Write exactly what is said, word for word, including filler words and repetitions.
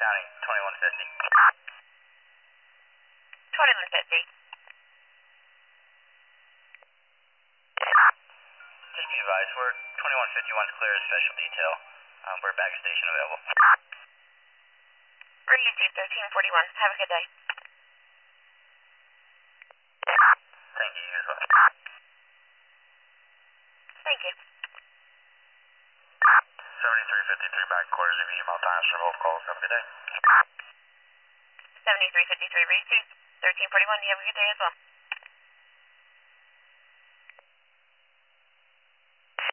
County, twenty-one fifty. twenty-one fifty. Just be advised, we're twenty-one fifty-one's clear as special detail. Um, we're back station available. We're U T thirteen forty-one. Have a good day. Thank you, you as well. Thank you. seventy-three fifty-three back quarters of email times for both calls. Have a good day. seventy-three fifty-three, reach thirteen forty-one. You have a good day as well.